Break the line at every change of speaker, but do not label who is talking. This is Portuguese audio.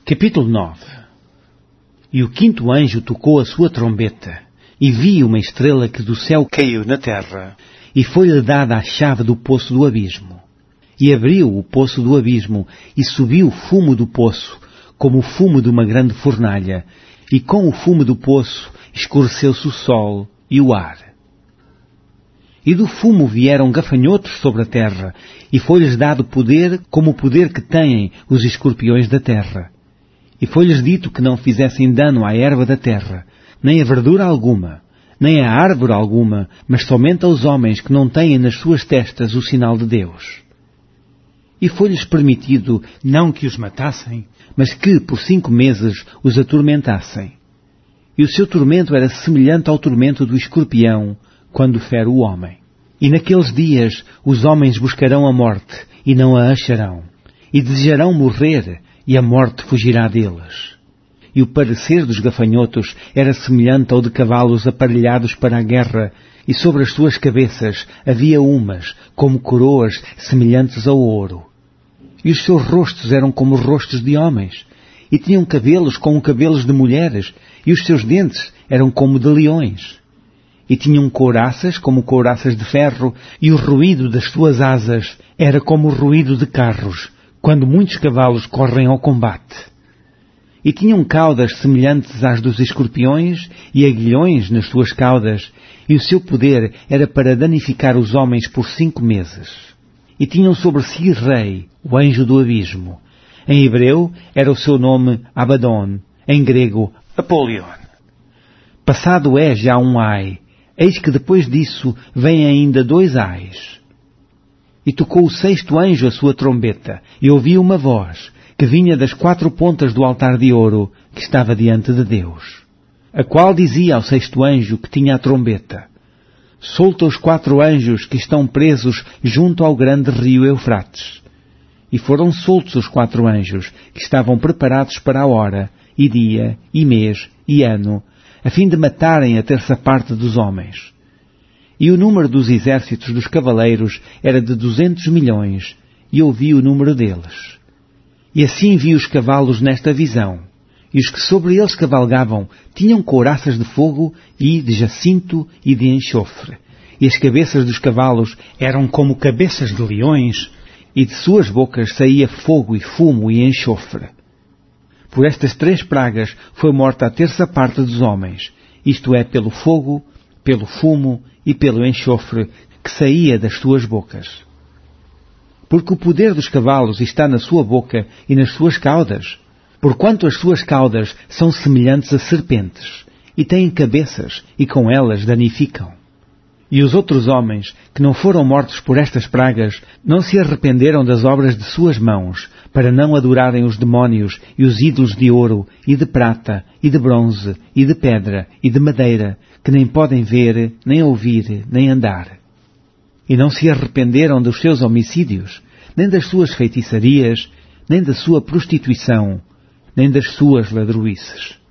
Capítulo 9. E o quinto anjo tocou a sua trombeta, e vi uma estrela que do céu caiu na terra, e foi-lhe dada a chave do poço do abismo. E abriu o poço do abismo, e subiu o fumo do poço, como o fumo de uma grande fornalha, e com o fumo do poço escureceu-se o sol e o ar. E do fumo vieram gafanhotos sobre a terra, e foi-lhes dado poder como o poder que têm os escorpiões da terra. E foi-lhes dito que não fizessem dano à erva da terra, nem a verdura alguma, nem a árvore alguma, mas somente aos homens que não têm nas suas testas o sinal de Deus. E foi-lhes permitido não que os matassem, mas que por 5 meses os atormentassem. E o seu tormento era semelhante ao tormento do escorpião, quando fere o homem. E naqueles dias os homens buscarão a morte, e não a acharão, e desejarão morrer, e a morte fugirá deles. E o parecer dos gafanhotos era semelhante ao de cavalos aparelhados para a guerra, e sobre as suas cabeças havia umas, como coroas semelhantes ao ouro. E os seus rostos eram como os rostos de homens, e tinham cabelos como cabelos de mulheres, e os seus dentes eram como de leões. E tinham couraças como couraças de ferro, e o ruído das suas asas era como o ruído de carros, quando muitos cavalos correm ao combate. E tinham caudas semelhantes às dos escorpiões, e aguilhões nas suas caudas, e o seu poder era para danificar os homens por 5 meses. E tinham sobre si rei, o anjo do abismo. Em hebreu era o seu nome Abaddon, em grego Apolion. Passado é já um ai, eis que depois disso vem ainda 2 ais. E tocou o 6º anjo a sua trombeta, e ouvi uma voz, que vinha das 4 pontas do altar de ouro, que estava diante de Deus, a qual dizia ao 6º anjo que tinha a trombeta: solta os 4 anjos que estão presos junto ao grande rio Eufrates. E foram soltos os 4 anjos, que estavam preparados para a hora, e dia, e mês, e ano, a fim de matarem a 1/3 parte dos homens. E o número dos exércitos dos cavaleiros era de 200 milhões, e ouvi o número deles. E assim vi os cavalos nesta visão, e os que sobre eles cavalgavam tinham couraças de fogo e de jacinto e de enxofre, e as cabeças dos cavalos eram como cabeças de leões, e de suas bocas saía fogo e fumo e enxofre. Por estas 3 pragas foi morta a 1/3 parte dos homens, isto é, pelo fogo, pelo fumo e pelo enxofre que saía das suas bocas. Porque o poder dos cavalos está na sua boca e nas suas caudas, porquanto as suas caudas são semelhantes a serpentes, e têm cabeças, e com elas danificam. E os outros homens, que não foram mortos por estas pragas, não se arrependeram das obras de suas mãos, para não adorarem os demónios e os ídolos de ouro, e de prata, e de bronze, e de pedra, e de madeira, que nem podem ver, nem ouvir, nem andar. E não se arrependeram dos seus homicídios, nem das suas feitiçarias, nem da sua prostituição, nem das suas ladroices.